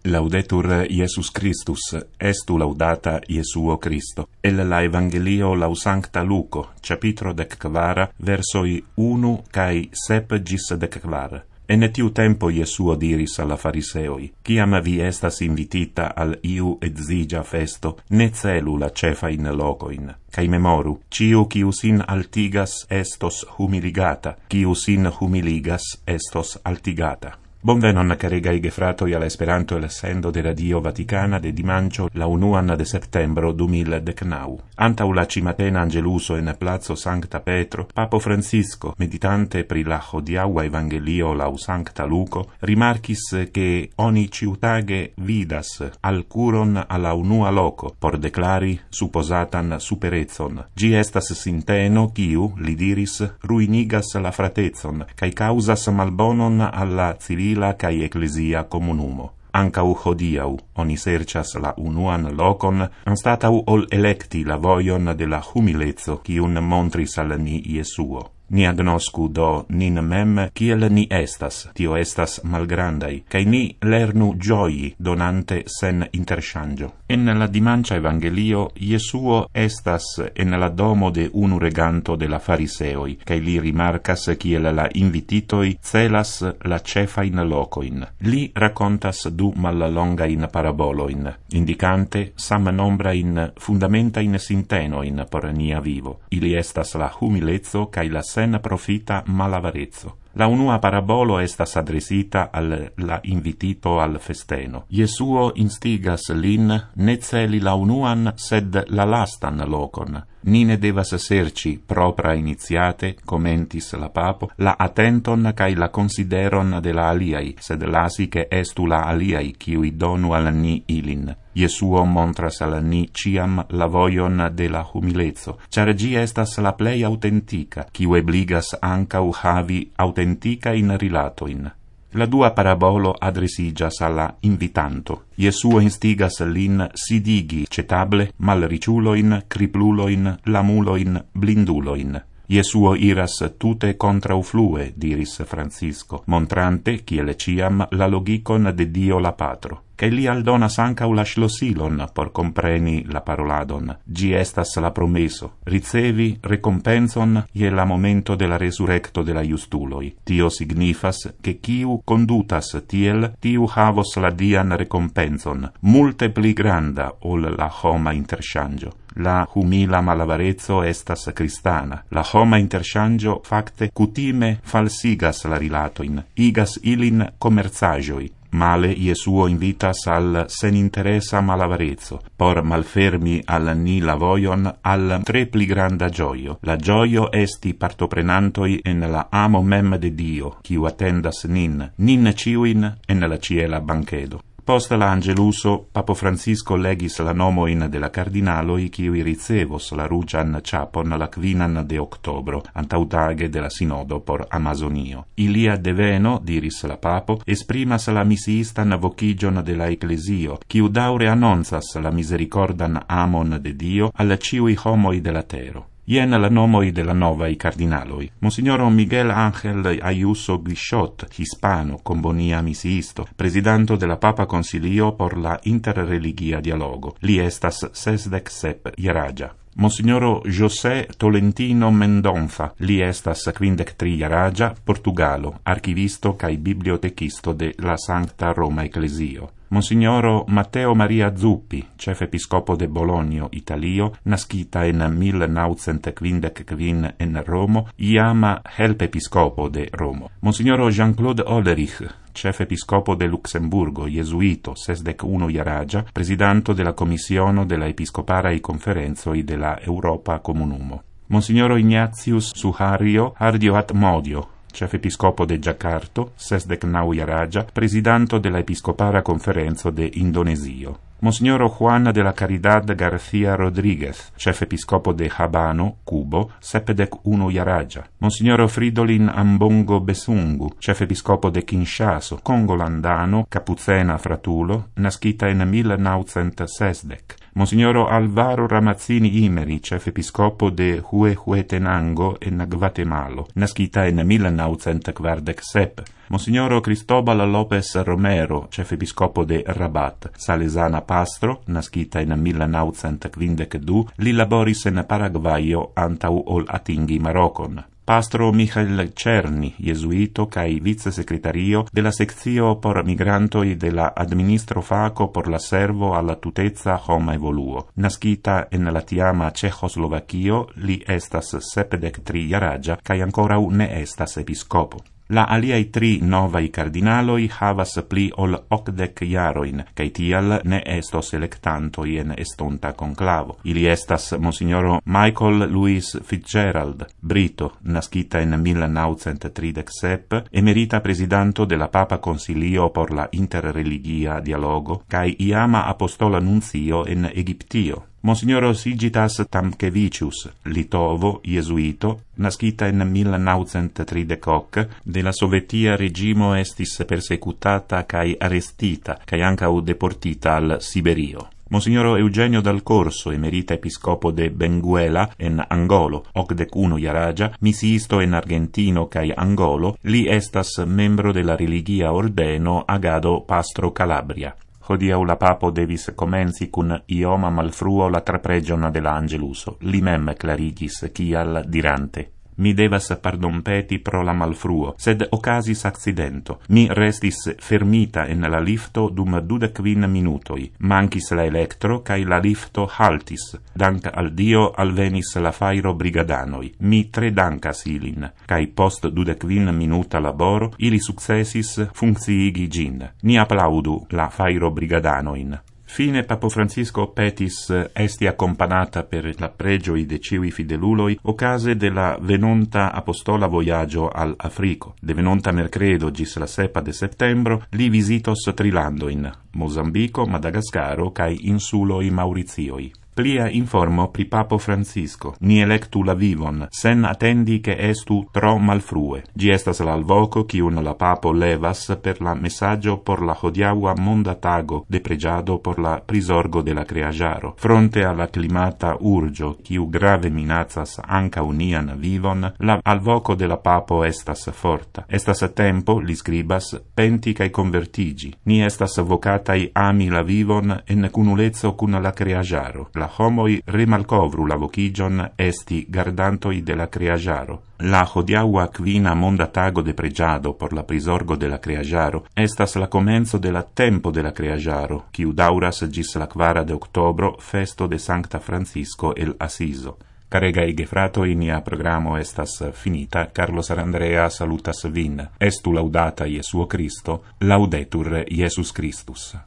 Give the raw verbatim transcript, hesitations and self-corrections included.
Laudetur Iesus Christus, estu laudata Iesuo Christo. El la Evangelio lau Sancta Luco, capitro decquara, versoi unu cae sep gis decquara. En tiu tempo Iesuo diris alla Fariseoi, ciam vi estas invitita al iu edzigia festo, ne celu la cefa in locoin, cae memoru, ciu ciu sin altigas estos humiligata, ciu sin humiligas estos altigata. Bonvenon caregai gefratoi al Esperanto el sendo de Radio Vaticana de dimancio la unuan de septembro du mil decnau. Antau la cimatena angeluso en Plazo Sancta Petro, Papo Francisco, meditante pri la hodiaua Evangelio lau Sancta Luco, rimarchis che oni ciutage vidas alcuron alla unua loco, por declari supposatan superezon. Gi estas sinteno, ciu, li diris, ruinigas la fratezon, cae causas malbonon alla civila cae ecclesia comunumo. Ancau hodiau, oni sercias la unuan locon, anstatau ol electi la voion de la humilezzo, cium montris al ni Iesuo. Ni agnoscu do nin mem, kiel ni estas, tio estas malgrandai, cae ni lernu gioi donante sen interchangio. En la dimancia Evangelio, Iesuo estas en la domo de unu reganto de la Fariseoi, cae li rimarcas kiel la invititoi celas la cefain locoin. Li racontas du mallongain paraboloin, indicante samnombrain fundamentain sintenoin por nia vivo. Ili estas la humilezzo cae la sen profita malavarezzo. La unua parabolo estas adresita al la invitito al festeno. Iesuo instigas lin ne celi la unuan, sed la lastan locon. Ni ne devas serci propra iniziate, commentis la papo, la attenton cae la consideron de la aliai, sed lasi che estu la aliai ciui donu al ni ilin. Iesuo montras al ni ciam la voion de la humilezzo, char gi estas la plei autentica, ciu ebligas ancau havi autentica in rilatoin. La dua parabolo adresigas alla invitanto. Iesuo instigas lin sidigi cetable malriciuloin, cripluloin, lamuloin, blinduloin. Iesuo iras tute contrauflue, diris Francisco, montrante, ciele ciam, la logicon de Dio la Patro. Cae li aldonas ancau la schlosilon por compreni la paroladon. Gi estas la promeso. Ricevi recompenson je la momento de la resurrecto de la justuloi. Tio signifas che ciu condutas tiel, tiu havos la dian recompenson, multe pli granda ol la homa interchangio. La humila malavarezzo estas cristana. La homa interchangio facte cutime falsigas la rilatoin, igas ilin commerzagioi. Male Iesuo invitas al seninteresa malavarezzo, por malfermi al ni la voion al tre pli granda gioio. La gioio esti partoprenantoi en la amo mem de Dio, ciu attendas nin, nin ciuin en la ciela banchedo. Post la angeluso, Papo Francisco legis la nomoin de la cardinaloi ciui ricevos la rugian ciapon la quinan de octobro, antautage de la sinodo por Amazonio. Ilia deveno, diris la Papo, esprimas la misiistan vocigion de la Ecclesio, ciu daure annonzas la misericordan amon de Dio al ciui homoi de la tero. Ien la nomoi de la novai cardinaloi. Monsignoro Miguel Ángel Ayuso Guichot, hispano, combonia misiisto, presidanto de la Papa Consilio por la interreligia dialogo. Li estas sesdec sep iaragia. Monsignoro José Tolentino Mendonça, li estas quindec tri iaragia, Portugalo, archivisto cae bibliotecisto de la Sancta Roma Ecclesio. Monsignoro Matteo Maria Zuppi, chef episcopo de Bologno, Italio, nascita in mil naucent quindecquin en Romo, iama help episcopo de Romo. Monsignoro Jean-Claude Ollerich, chef episcopo de Luxemburgo, jesuito, sesdec uno iaragia, presidanto de la Commissiono de la Episcoparae Conferenzoi de la Europa Comunumo. Monsignoro Ignatius Suhario Ardioat Modio, chef episcopo de Jakarto, sesdec nau iaragia, presidanto de la Episcopara Conferenzo de Indonesio. Monsignoro Juan de la Caridad García Rodríguez, chef episcopo de Habano, Cubo, sepdec uno iaragia. Monsignoro Fridolin Ambongo Besungu, chef episcopo de Kinshasa, Congolandano, Capucena fratulo, nascita in mil naucent sesdec. Monsignoro Alvaro Ramazzini Imeri, chef episcopo de Huehuetenango en Guatemala, nascita in millenovecentquarantesette. Monsignoro Cristobal Lopez Romero, chef episcopo de Rabat, Salesana pastro, nascita in millenovecentquindicdue, li laboris en Paraguayo antau ol atingi Marocon. Pastro Michael Cerni, jesuito cae vicesecretario de la sectio por migrantoi de la administro faco por la servo alla tutezza homa evoluo. Nascita en la tiama Cecoslovakio, li estas sepdec tri jaraĝa cae ancora ne estas episcopo. La aliai tri novai cardinaloi havas pli ol ocdec jaroin, cae tial ne estos electantoi en estonta conclavo. Ili estas Monsignoro Michael Louis Fitzgerald, Brito, nascita en millenovecentridexsep, emerita presidanto de la Papa Consilio por la interreligia dialogo, cae iama apostola nuncio en Egiptio. Monsignoro Sigitas Tamkevicius, litovo, jesuito, nascita in millenovecenttridekoc, de la sovetia regimo estis persecutata cae arrestita, cae ancau deportita al Siberio. Monsignoro Eugenio Dal Corso, emerita episcopo de Benguela en Angolo, ocdecuno jaraĝa, misiisto en Argentino cae Angolo, li estas membro de la religia ordeno agado Pastro Calabria. Hodiaŭ la papo devis komenci kun ioma malfruo la trapregion de la Angeluso. Li mem clarigis kial dirante: mi devas pardonpeti pro la malfruo, sed ocasis accidento. Mi restis fermita en la lifto dum dudekvin minutoi. Mankis la elektro kaj la lifto haltis. Dank al Dio alvenis la fajro brigadanoj. Mi tre dankas ilin, kaj post dudekvin minuta laboro ili sukcesis funkciigi ĝin. Ni aplaudu la fajro brigadanojn. Fine Papo Francisco petis esti accompagnata per la pregioi de ciui fideluloi ocase de la venonta apostola voyaggio al Africo. De venonta mercredo gis la sepa de septembro li visitos trilandoin, Mozambico, Madagascaro cae insuloi Mauritioi. Plia informo pri Papo Francisco. Ni electu la vivon, sen attendi che estu tro malfrue. Gi estas la alvoco cium la Papo levas per la messaggio por la hodiaua monda tago de pregiado por la prisorgo de la creagiaro. Fronte alla climata urgio, ciu grave minacas anca unian vivon, la alvoco de la Papo estas forta. Estas tempo, li scribas, penti cae convertigi. Ni estas vocatai ami la vivon en cunulezzo cun la creagiaro. La homoi remalcovru la vocigion esti gardantoi de la creagiaro. La hodiaua quina monda tago de pregiado por la prisorgo de la creagiaro estas la comenzo de la tempo de la creagiaro, quiu dauras gis la quara de octobro, festo de Sancta Francisco el Asiso. Caregai gefratoi, nia programo estas finita. Carlos Arandrea salutas vin. Estu laudata Iesuo Cristo, laudetur Iesus Christus.